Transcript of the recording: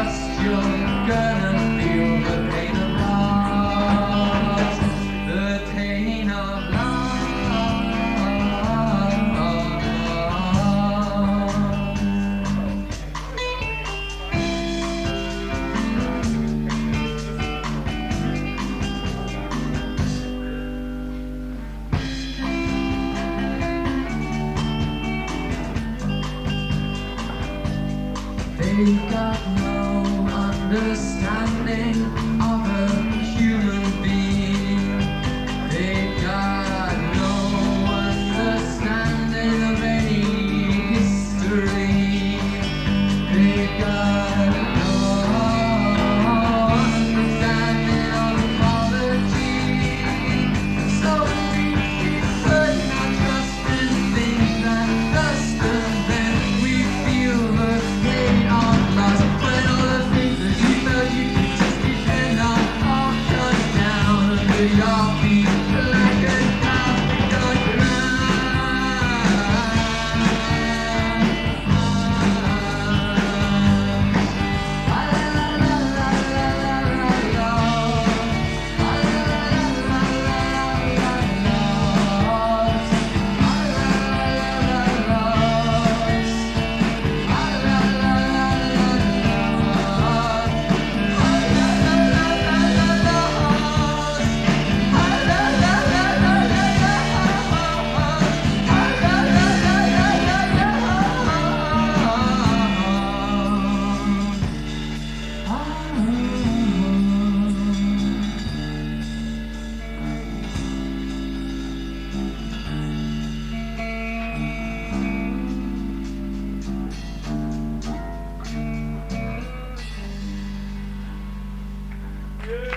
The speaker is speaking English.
trust you're gonna feel the pain of loss, the pain of loss. They've got no understanding of a human being. They've got no understanding of any history. They've got no understanding of apology. So we put our trust in things that trust us, then we feel the pain of loss. When all the things that you felt you could just depend on all shut down under your feet like a cloud going Yeah.